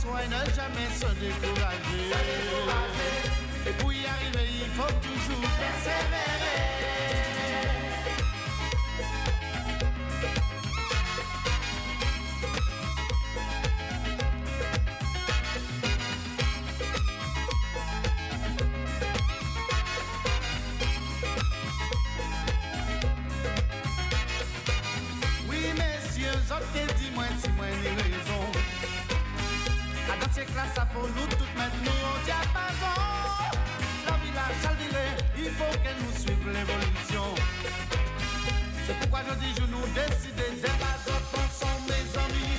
faut ne jamais se décourager. Et pour y arriver, il faut toujours persévérer. Dis-moi si moi j'ai raison. À dans ces classes, ça faut nous toutes mettre nous au diapason. La village a viré, il faut que nous suivions l'évolution. C'est pourquoi je dis, je nous décide des autres, on sont mes amis.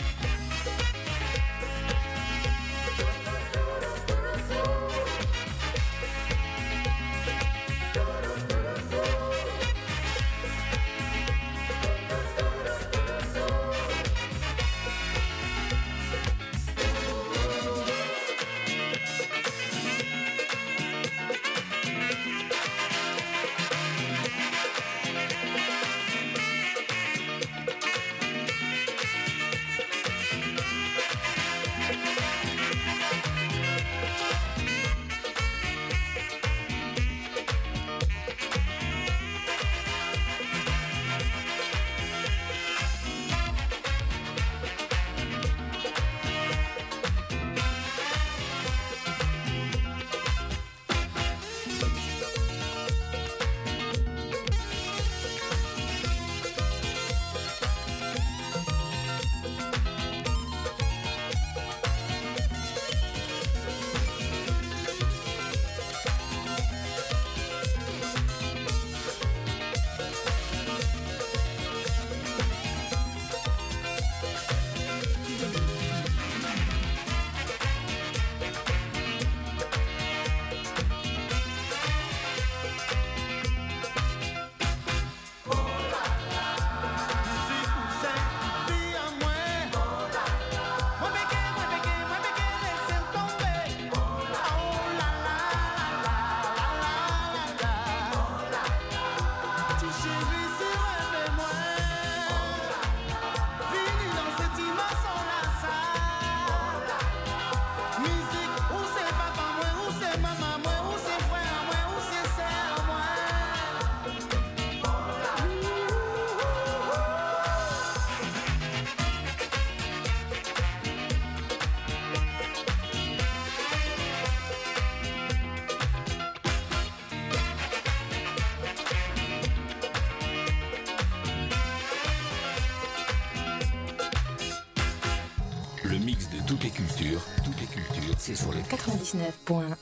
Toutes les cultures, c'est sur le 99.1.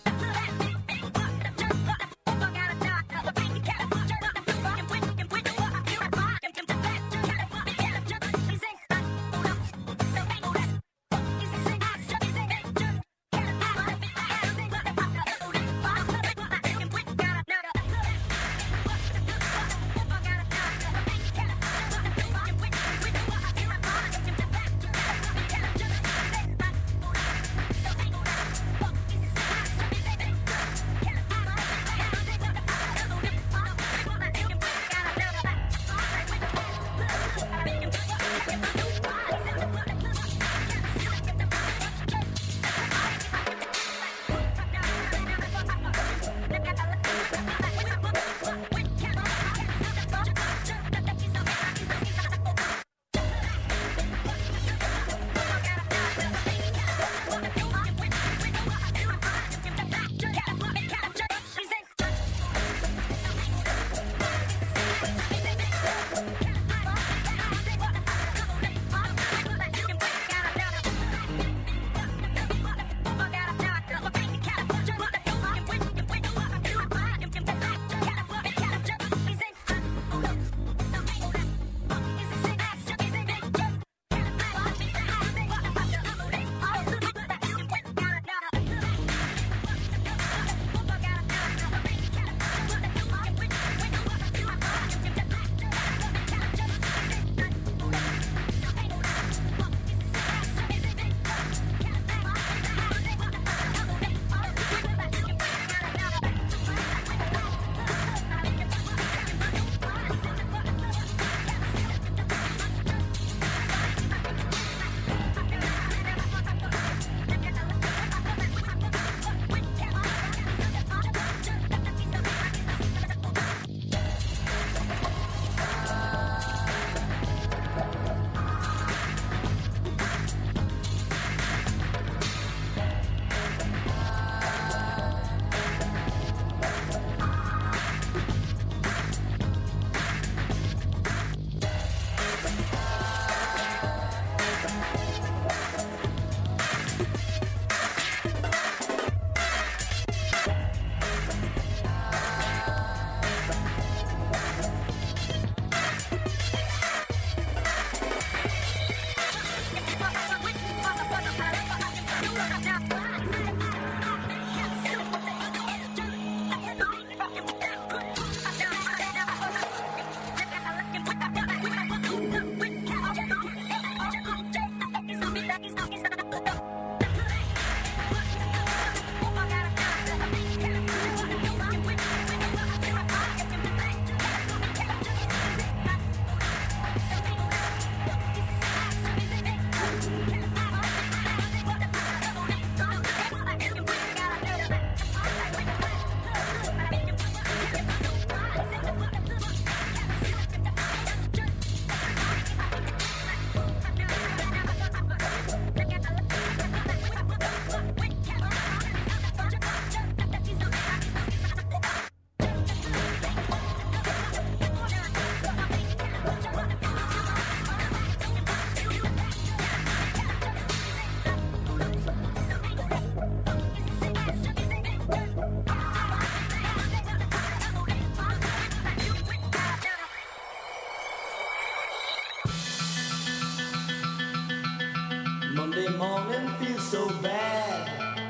Monday morning feels so bad.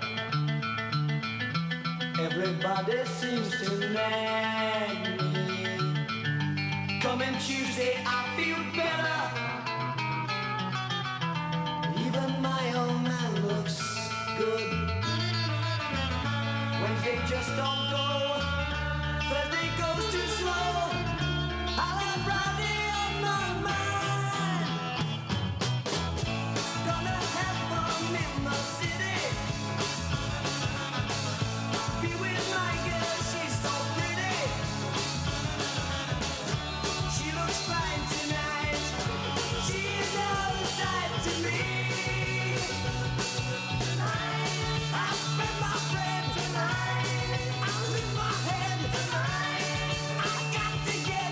Everybody seems to nag me. Coming Tuesday I feel better. Even my old man looks good. Wednesday just don't go. Thursday goes too slow. I'll have Friday on my mind. Gonna have fun in the city. Be with my girl, she's so pretty. She looks fine tonight. She's all the side to me. Tonight, I'll spend my friend tonight. I'll lose my head tonight. I got to get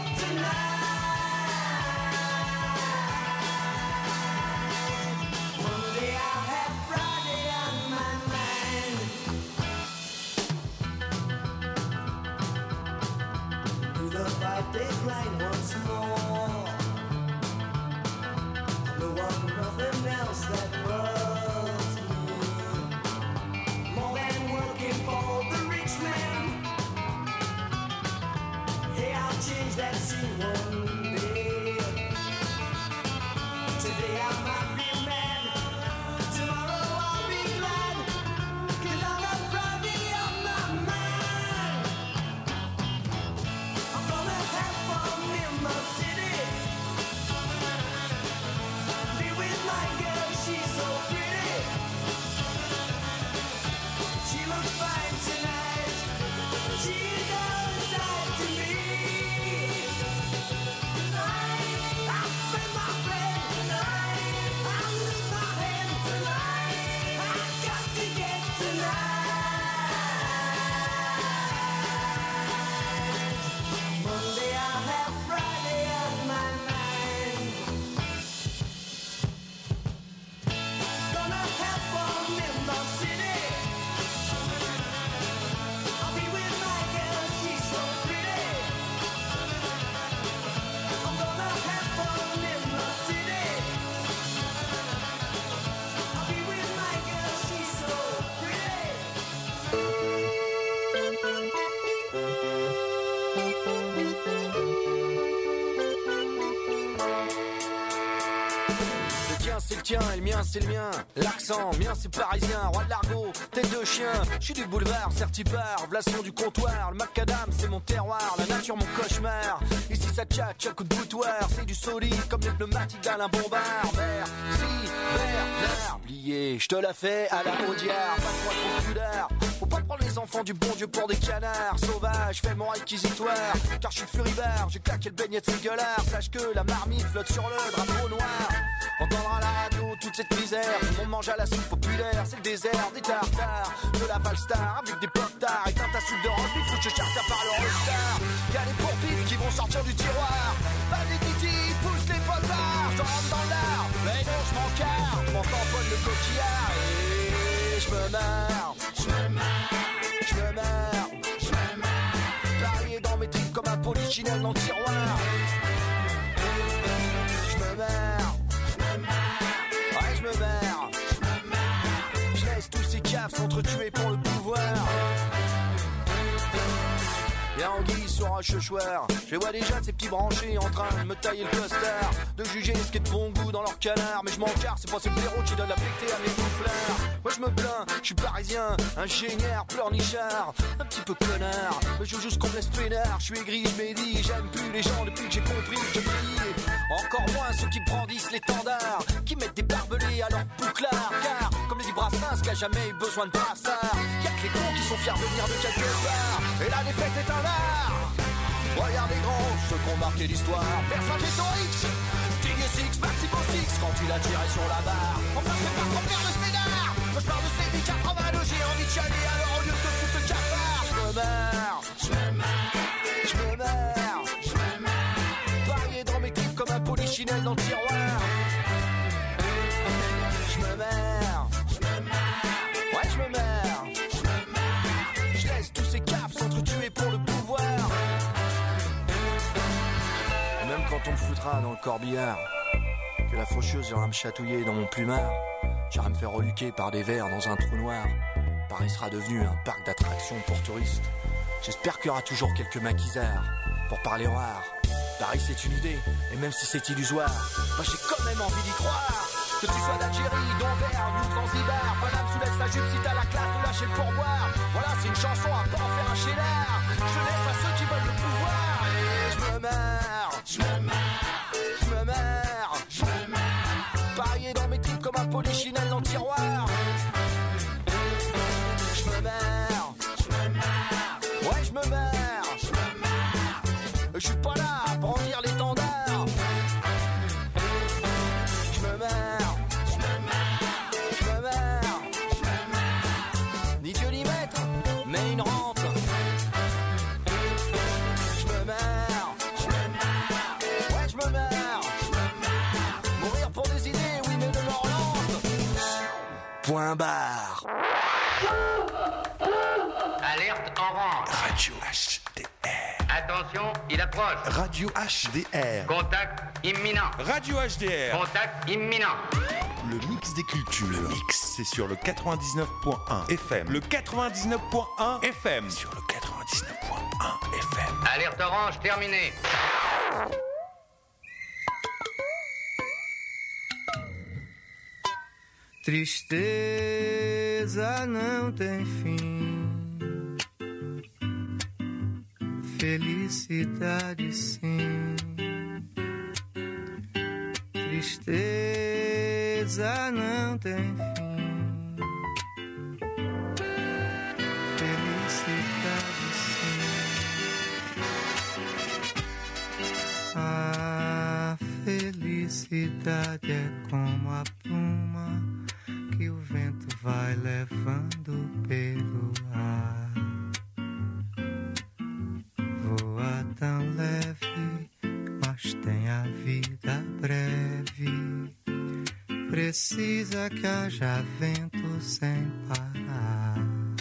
tonight. Monday I'll have Friday on my mind. Do the 5-day grind once more. There was nothing else that was me. More than working for the rich man. Hey, I'll change that scene one day. Today I might be mad. Tomorrow I'll be glad. 'Cause I'll have Friday on my mind. I'm gonna have fun in the city. Be with my girl, she's so pretty. She looks fine tonight. She's all the side to me. Tonight, I'll spend my bread tonight. I'll lose my head tonight. I got to get tonight. Monday I'll have Friday on my mind. Gonna have fun in the city. I'll be with my girl, she's so pretty. I'm gonna have fun in the city. I'll be with my girl, she's so pretty. Le tien c'est le tien et le mien c'est le mien. L'accent, mien c'est parisien, roi de l'argot, tête de chien. Je suis du boulevard, certipar, blation du comptoir. Le macadam c'est mon terroir, la nature mon cauchemar. Ici ça tchatche à coup de boutoir, c'est du solide comme les pneumatiques d'Alain Bombard. Merci, Bernard, oublié, je te la fais à la Audiard. Pas trop populaire, faut pas prendre les enfants du bon Dieu pour des canards. Sauvage, fais mon réquisitoire, car je suis furibard. J'ai claqué le beignet de ces gueulards. Sache que la marmite flotte sur le drapeau noir. Entendre à la radio toute cette misère. Tout le monde mange à la soupe populaire. C'est le désert des tartares, de la Valstar avec des pop-tards. Éteins ta soupe de rempli, faut que je charge par le All-Star. Y'a les pourpifs qui vont sortir du tiroir. Vas-y Titi, pousse les potards. Je rentre dans l'art, mais non je m'en carre. Je m'en tamponne le coquillard et je me marre. Je me marre, je me marre, je me marre. Varié dans mes tripes comme un polichinelle dans le tiroir. Je me marre. Ouais, je me marre. Je laisse tous ces caves s'entretuer pour le pouvoir. Y'a Anguille sur un cheuchoir. Je les vois déjà ces petits branchés en train de me tailler le costard. De juger ce qui est de bon goût dans leur canard. Mais je m'en carre, c'est pas ces blaireaux qui donnent la pété à mes soufflards. Moi je me plains, je suis parisien, ingénieur, pleurnichard, un petit peu connard. Mais je joue juste qu'on me laisse peinard. Je suis aigri, je m'ai j'aime plus les gens depuis que j'ai compris que je brille. Encore moins ceux qui brandissent l'étendard, qui mettent des barbelés à leur bouclard. Car, comme le dit Brassens, qui a jamais eu besoin de brassard, y'a que les cons qui sont fiers de venir de quelque part. Et la défaite est un art. Regarde les grands, ceux qui ont marqué l'histoire. Vercingétorix, Digne Six, Maximo Six, quand il a tiré sur la barre. Enfin c'est pas trop faire de Sénard. Moi je parle de ces 82, j'ai envie de chialer. Alors au lieu de te foutre le cafard, je me marre, je me marre, je me marre, je me marre. Parier dans mes clips comme un polichinelle dans le tiroir. Je me marre, je me marre, ouais je me marre, je me marre. Je laisse tous ces caves s'entretuer pour le pouvoir. Même quand on me foutra dans le corbillard, que la faucheuse ira me chatouiller dans mon plumard, J'irai me faire reluquer par des vers dans un trou noir. Paris sera devenu un parc d'attractions pour touristes. J'espère qu'il y aura toujours quelques maquisards pour parler rare. Paris c'est une idée, et même si c'est illusoire, moi j'ai quand même envie d'y croire. Que tu sois d'Algérie, d'Anvers, ou de Zanzibar, Paname soulève sa jupe si t'as la classe de lâcher le pourboire. Voilà, c'est une chanson à pas en faire un cheddar. Je laisse à ceux qui veulent le pouvoir. Et je me marre, je me marre, je me marre, je me marre. Paris est dans mes tripes comme un polichinelle dans le tiroir. Je me marre, je me marre, ouais je me marre, je me marre. Je suis pas là à brandir l'étendard. Je me marre, je me marre, je me marre, je me marre. Ni Dieu ni maître, mais une rente. Je me marre, ouais je me marre, mourir pour des idées, oui mais de mort lente. Point barre. Alerte orange. Radio HDR. Attention, il approche. Radio HDR. Contact imminent. Radio HDR. Contact imminent. Le mix des cultures. Le mix, c'est sur le 99.1 FM. Le 99.1 FM. Sur le 99.1 FM. Alerte orange terminée. Tristeza não tem fim, felicidade sim. Tristeza não tem fim, felicidade sim. A felicidade é como a pluma que o vento vai levando pelo ar. Voa tão leve, mas tem a vida breve. Precisa que haja vento sem parar.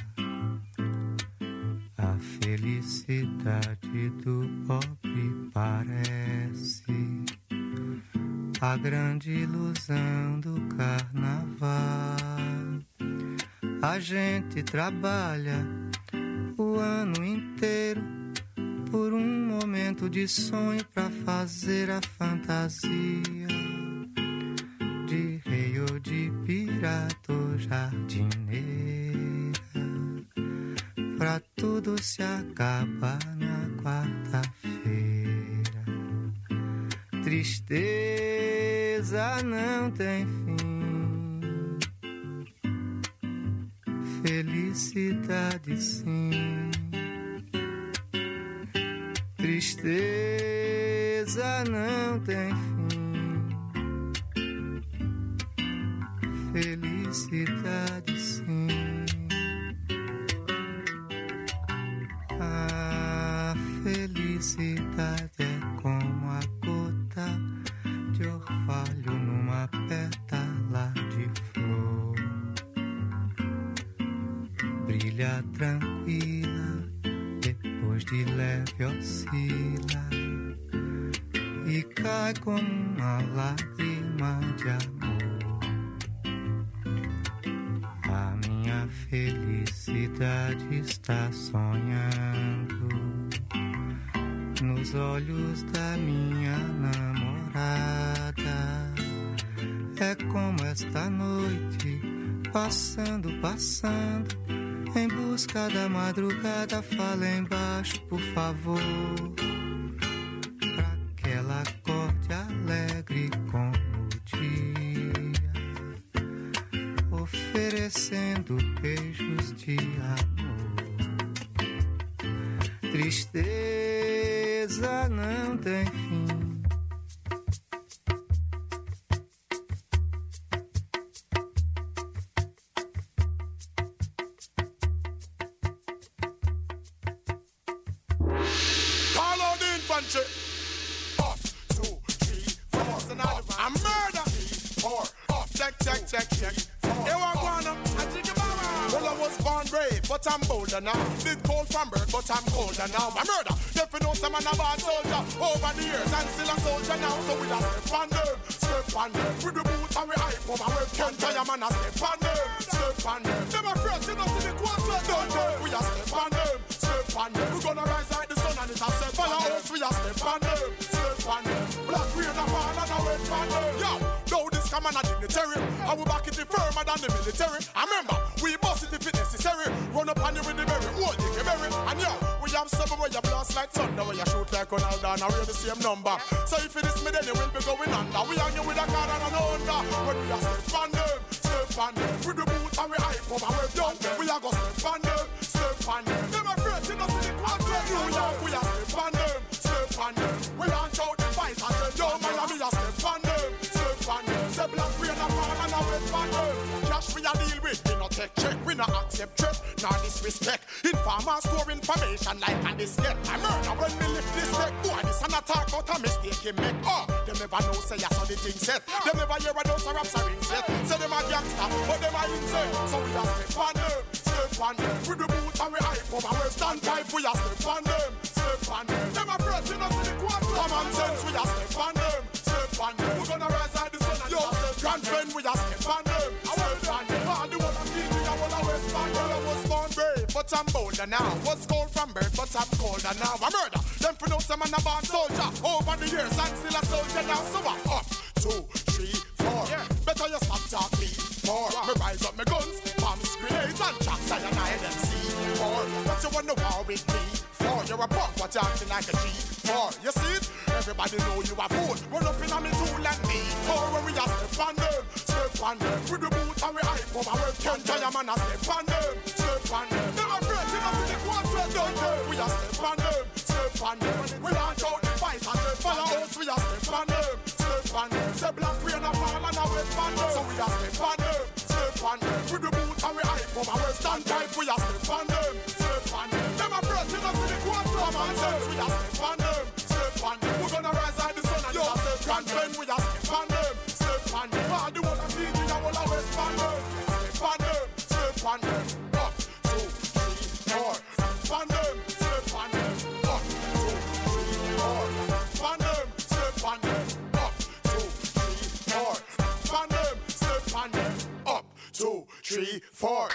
A felicidade do pobre parece a grande ilusão do carnaval. A gente trabalha o ano inteiro por um momento de sonho pra fazer a fantasia de rei ou de pirata ou jardineira, pra tudo se acabar na quarta-feira. Tristeza não tem fim, felicidade sim. Tristeza não tem fim, felicidade sim. A felicidade é como a gota de orvalho numa pétala de flor. Brilha tranquila, depois de leve oscila e cai como uma lágrima de amor. A minha felicidade está sonhando nos olhos da minha namorada. É como esta noite, passando, passando, em busca da madrugada. Fala embaixo, por favor, pra que ela acorde alegre como o dia, oferecendo beijos de amor. Tristeza não tem fim, I'm bolder now. Did cold from birth, but I'm colder now. I murder. If you know some man a bad soldier over the years and still a soldier now. So we a step on them, with the boots and we hype over. We can't tell you man a step on them, step on them. Them afraid to not see the quarter, don't they? We a step on them, step on them. We gonna rise like the sun and it a set fire us. We a step on them, step on them. Black rain a fall and a wet on them. Yo, now this come on a dignitary. I will back it firmer than the military. I remember, we bust it if it necessary. Run up on you with the berry, hold you berry. And yo, we have seven where you blast like thunder, where you shoot like Ronaldo and we're the same number. So if it is me, then you will be going under. We hang you with a car and an under. When we are step on them, step on them. With the boots and we hype up and we're done. We are gonna step on them, step on them. Them afraid to not see the quarter. New York, we are step on them, step on them. We launch out the fight and then yo, Miami are step on them, step on them. Say black rain a fall and a wet on them. Cash we a deal with, we no take check, we no accept threat, nor disrespect. Informers store information like a diskette. I murder when me lift this neck. Boy, this an attack out a mistake he make. Oh, them never know say I saw the thing set. Them never hear a dose of raps or rings yet. Say them a gangster, but them a insane. So we a step on them, step on them. With the boots and we hype up and we stand pipe. We a step on them, step on them. Them a fresh in us in the quarter. Common sense, we a step on them, step on them. We gonna rise like the sun and yo, grand friend, we a step on them, step on them. All the one of me, I wanna west on them. I was born brave, but I'm bolder now. Was cold from birth, but I'm colder now. I murder them for no some man a born soldier. Over the years, I'm still a soldier now. So I'm up, 2, 3, 4. Yeah. Better you stop talking. 4. Me rise up my guns, bombs, grenades, and jacks, cyanide and C4. But you wanna war with me? 4. You're a punk, but you're acting like a G4. You see it? Everybody know you a fool. Run up in on me tool and me. 4 when we a step on them, step on them. With the boots and we hype up and we can't tell your man a step on them, step on them. Them afraid to not see the quarter, don't they? We a step on them, step on them. We launch out the fight and they follow us. We a step on them, step on them. Say black rain a fall and a wet on them. So we a step on them, step on them. With the boots and we hype up and we stand tight. We a step on them, step on them. Them afraid to not see the quarter, common sense. We a step on them, step on them. We gonna rise like the sun and yo, grand friend. We a step on them, step on them. All the one of me, I will always on them, step on them, step on them. Up, 2, 3, 4. Step on them, step on them. Up, 2, 3, 4. Step on them, step on them. Up, 2, 3, 4. Step on them, step on them. Up, 2, 3, 4.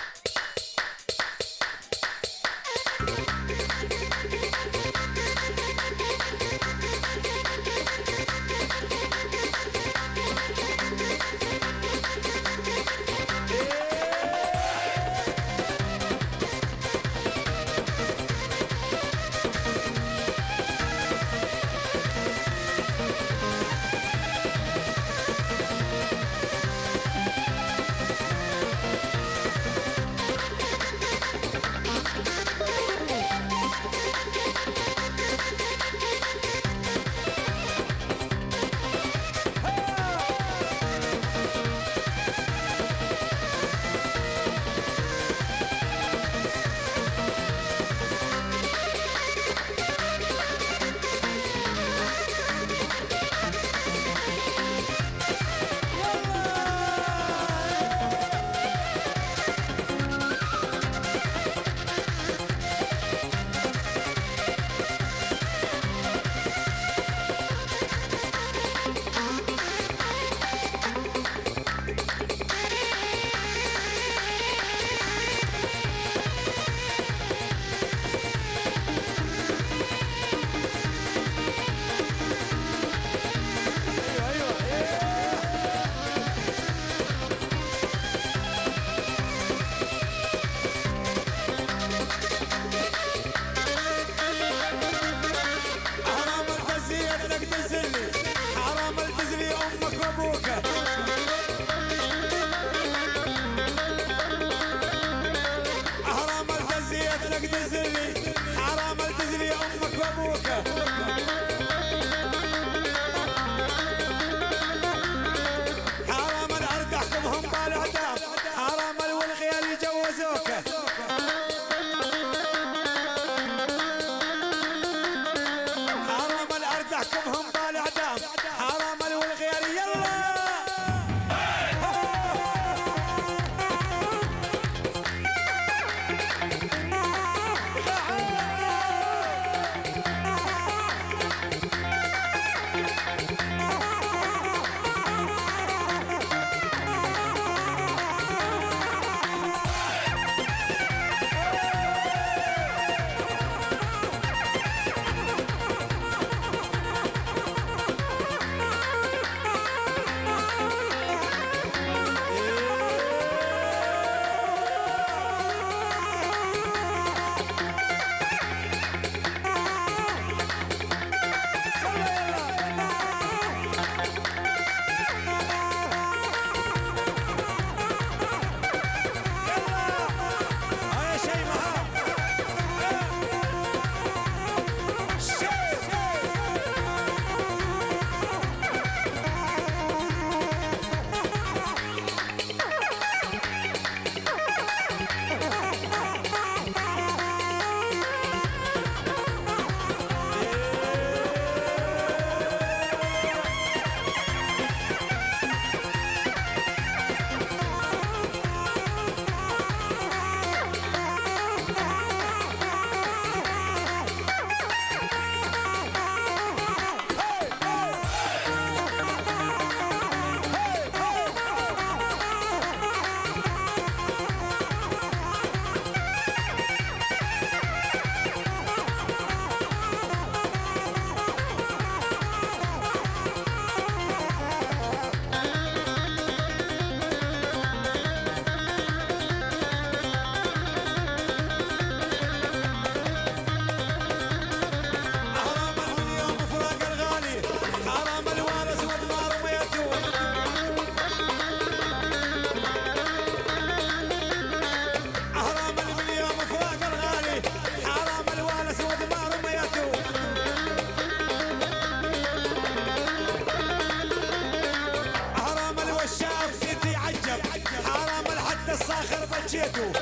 جيتوا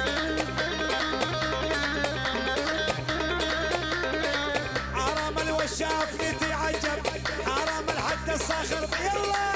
حرام الوشاف يتعجب حرام الحد الصاخر يلا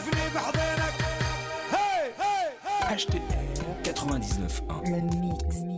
HTL 99.1. Le mix.